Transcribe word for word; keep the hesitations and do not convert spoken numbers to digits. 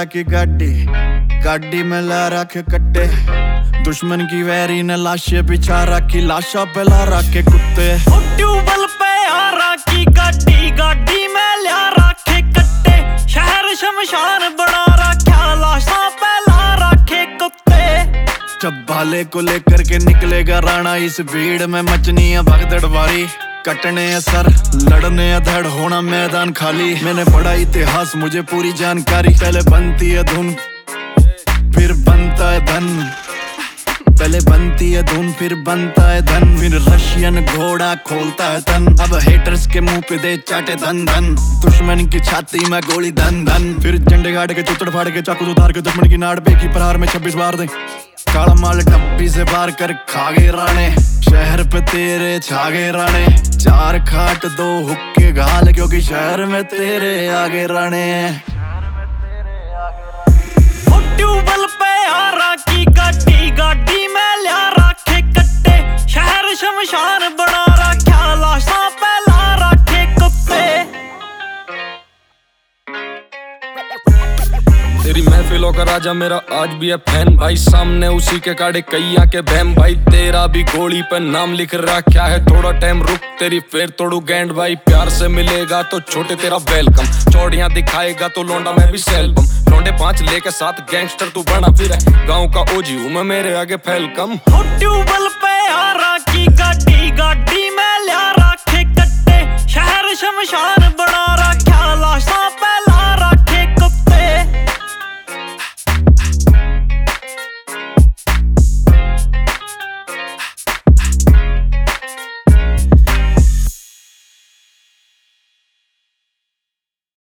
की गाड़ी, गाड़ी में ला रखे कट्टे। दुश्मन की वैरी ने लाशें बिछा रखी, लाशा पे ला रखे कुत्ते। ट्यूबल पे आ रखी गाड़ी, गाड़ी में ला रखे कट्टे। शहर शमशान बना रखा, लाशा पे ला रखे कुत्ते। जब भाले को लेकर के निकलेगा राणा, इस भीड़ में मचनी है भगदड़ भारी। कटने सर, लड़ने धड़, होना मैदान खाली। मैंने पढ़ा इतिहास, मुझे पूरी जानकारी। पहले बनती है धुन, फिर बनता है धन। पहले बनती है धुन, फिर बनता है धन। फिर रशियन घोड़ा खोलता है तन। अब हेटर्स के मुंह पे दे चाटे धन धन। दुश्मन की छाती में गोली धन धन। फिर झंडे गाड़ के चुतड़ फाड़ के चाकू उतार के दुश्मन की नाड़ पे की प्रहार में छब्बीस बार दे। काला माल टप्पी से पार कर खागे राणे, शहर पे तेरे छागे राणे। चार खाट दो हुक्के घाल, क्योंकि शहर में तेरे आगे राणे। ट्यूबल पे आ रखी गाड़ी, गाड़ी में ला रखे कट्टे। शहर शमशान बना रखा, लाशा पे ला रखे कुत्ते। तेरी महफिलों का राजा मेरा आज भी है फैन भाई, सामने उसी के काड़े कैया के बहम भाई। तेरा भी गोली पे नाम लिख रखा है, थोड़ा टाइम रुक तेरी फिर तोड़ू गेंड भाई। प्यार से मिलेगा तो छोटे तेरा वेलकम, चौड़ियां दिखाएगा तो लौंडा मैं भी सेल्बम। लौंडे पांच लेके साथ गैंगस्टर तू बना फिर है, गाँव का ओजी हूँ मैं, मेरे आगे फैलकम। ट्यूबल पे आ रखी गाड़ी, गाड़ी में ला